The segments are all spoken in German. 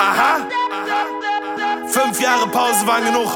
Aha. 5 Jahre Pause waren genug.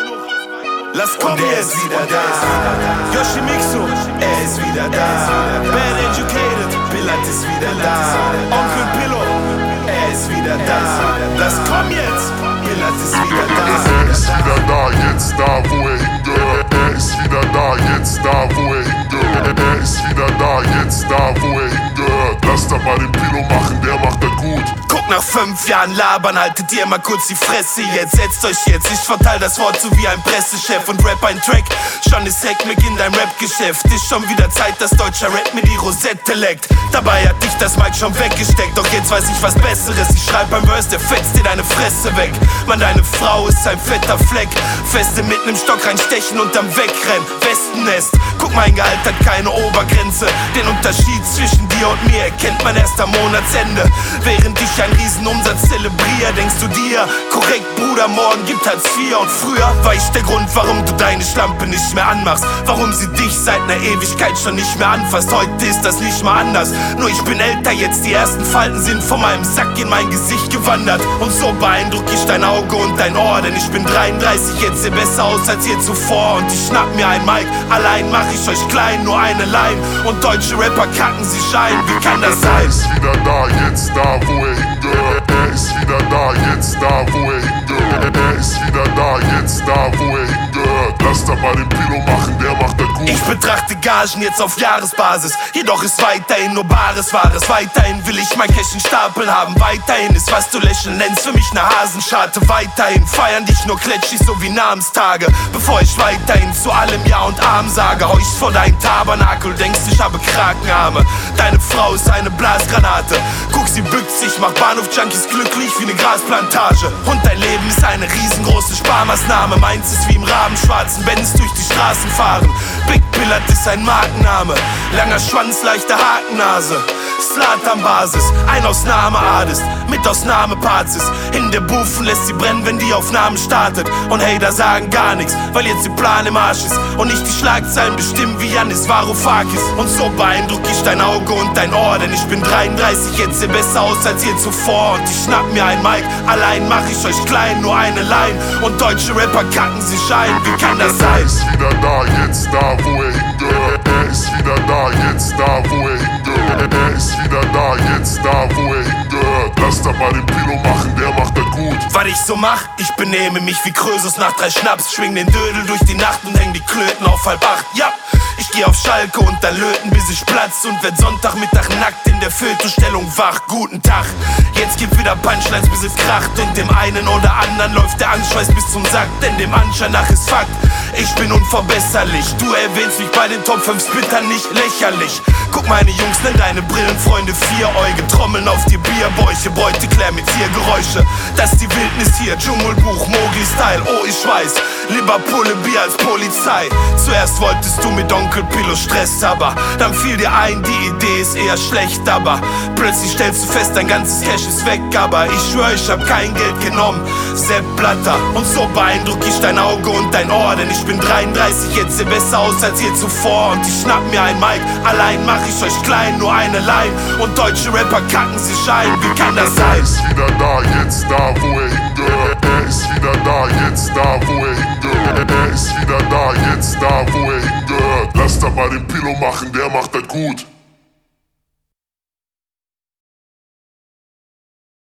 Lass kommen Und er jetzt. ist wieder da. Yoshimitsu, Er ist wieder da. Bad Educated, Pillat ist wieder da. Onkel Pillow, Er ist wieder da. lass kommen jetzt. Pillat ist wieder da. Er ist wieder da, jetzt da, wo er hingehört. Er ist wieder da, jetzt da, wo er hingehört. Er ist wieder da, jetzt da, wo er hingehört. Lass da mal den Pilo machen, der macht das gut. Guck, nach 5 Jahren labern, haltet ihr mal kurz die Fresse jetzt. Setzt euch jetzt, ich verteil das Wort so wie ein Pressechef und rap ein Track. Schon ist Heckmeck in deinem Rap-Geschäft. Ist schon wieder Zeit, dass deutscher Rap mir die Rosette leckt. Dabei hat dich das Mic schon weggesteckt. Doch jetzt weiß ich was Besseres. Ich schreib beim Verse, der fetzt dir deine Fresse weg. Mann, deine Frau ist ein fetter Fleck. Feste mit nem Stock reinstechen und dann wegrennen. Westennest, guck, mein Gehalt hat keine Obergrenze. Den Unterschied zwischen dir und mir erkennt man erst am Monatsende. Während ich einen Riesenumsatz zelebriere, denkst du dir, korrekt Bruder, morgen gibt Hartz IV. Und früher war ich der Grund, warum du deine Schlampe nicht mehr anmachst. Warum sie dich seit ner Ewigkeit schon nicht mehr anfasst. Heute ist das nicht mal anders, nur ich bin älter jetzt. Die ersten Falten sind von meinem Sack in mein Gesicht gewandert. Und so beeindruck ich dein Auge und dein Ohr. Denn ich bin 33, jetzt sehe besser aus als je zuvor. Und ich schnapp mir ein Mic, allein mach ich euch klein, nur eine Line. Und deutsche Rapper kacken sich ein, wie kann das Er sein? ist wieder da, jetzt da, wo er hingehört. Er ist wieder da, jetzt da, wo er hingehört. Er ist wieder da, jetzt da, wo er hingehört. Lass da mal den Pilo machen, der macht das gut. Ich betrachte Gagen jetzt auf Jahresbasis. Jedoch ist weiterhin nur bares Wahres. Weiterhin will ich mein Cash in Stapel haben. Weiterhin ist, was du lächeln nennst, für mich ne Hasenscharte. Weiterhin feiern dich nur kletschig, so wie Namenstage. Bevor ich weiterhin zu allem Ja und Arm sage. Heuch vor deinem Tabernakel, denkst ich habe Krakenarme. Deine Frau ist eine Blasgranate. Guck, sie bückt sich, macht Bahnhof-Junkies glücklich wie ne Grasplantage. Und dein Leben ist eine riesengroße Sparmaßnahme. Meins ist wie im rabenschwarzen Benz durch die Straßen fahren. Big Pillat ist ein Markenname. Langer Schwanz, leichte Hakennase. Slatan-Basis, ein Ausnahmeartist mit Ausnahmepartys. In der Bufen lässt sie brennen, wenn die Aufnahme startet. Und Hater sagen gar nichts, weil jetzt ihr Plan im Arsch ist. Und nicht die Schlagzeilen bestimmen wie Yannis Varoufakis. Und so beeindruck ich dein Auge und dein Ohr. Denn ich bin 33, jetzt sehe besser aus als je zuvor. Und ich schnapp mir ein Mic, allein mach ich euch klein, nur eine Line. Und deutsche Rapper kacken sich ein, wie kann das Er sein? ist wieder da, jetzt da, wo er hingehört. Er ist wieder da, jetzt da, wo er hingehört. Er ist wieder da, jetzt da, wo er hingehört. Lass da mal den Pilo machen, der macht das gut. Was ich so mach, ich benehme mich wie Krösus nach 3 Schnaps. Schwing den Dödel durch die Nacht und häng die Klöten auf 7:30. Ja, ich geh auf Schalke und dann löten, bis ich platz. Und werd Sonntagmittag nackt in der Fötusstellung wach. Guten Tag, jetzt gibt wieder Punchlines, bis es kracht. Und dem einen oder anderen läuft der Angstschweiß bis zum Sack. Denn dem Anschein nach ist Fakt, ich bin unverbesserlich. Du erwähnst mich bei den Top 5 Spittern nicht, lächerlich. Guck, meine Jungs, nenn deine Brillenfreunde Vieräuge. Trommeln auf die Bierbäuche, Beuteklär mit Tiergeräusche. Das ist die Wildnis hier, Dschungelbuch, Mogli-Style. Oh, ich weiß, lieber Pulle Bier als Polizei. Zuerst wolltest du mit Onkel Pillow Stress, aber dann fiel dir ein, die Idee ist eher schlecht. Aber plötzlich stellst du fest, dein ganzes Cash ist weg. Aber ich schwör, ich hab kein Geld genommen, Sepp Blatter. Und so beeindruck ich dein Auge und dein Ohr. Denn ich bin 33, jetzt sehe besser aus als je zuvor. Und ich schnapp mir ein Mic, allein mach ich euch klein, nur eine Line. Und deutsche Rapper kacken sich ein, wie kann das Er sein? ist wieder da, jetzt da, wo er hingehört. Er ist wieder da, jetzt da, wo er hingehört. Er ist wieder da, jetzt da, wo er hingehört. Lass da mal den Pilo machen, der macht das gut.